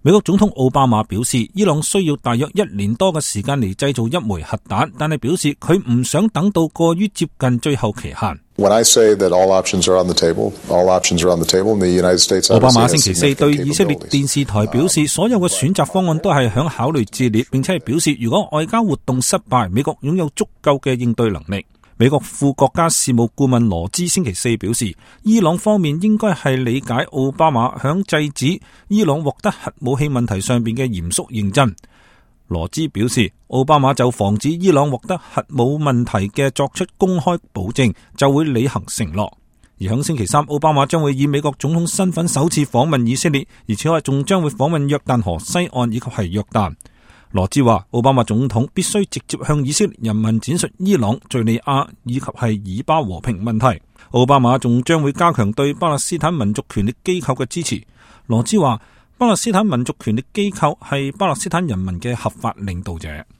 美國總統奧巴馬表示，伊朗需要大約1年多嘅時間嚟製造一枚核彈，但係表示佢唔想等到過於接近最後期限。 When I say that all options are on the table, all options are on the table, and the United States. 奧巴馬星期四對以色列電視台表示，所有嘅選擇方案都係響考慮之列，並且係表示，如果外交活動失敗，美國擁有足夠嘅應對能力。美國副國家事務顧問羅茲星期四表示，伊朗方面應該係理解奧巴馬響制止伊朗獲得核武器問題上邊嘅嚴肅認真。羅茲表示，奧巴馬就防止伊朗獲得核武問題嘅作出公開保證，就會履行承諾。而響星期三，奧巴馬將會以美國總統身份首次訪問以色列，而且仲將會訪問約旦河西岸以及係約旦。羅茲話，奧巴馬總統必須直接向以色列人民展述伊朗、敘利亞以及係以巴和平問題。奧巴馬仲將會加強對巴勒斯坦民族權力機構嘅支持。羅茲話，巴勒斯坦民族權力機構係巴勒斯坦人民嘅合法領導者。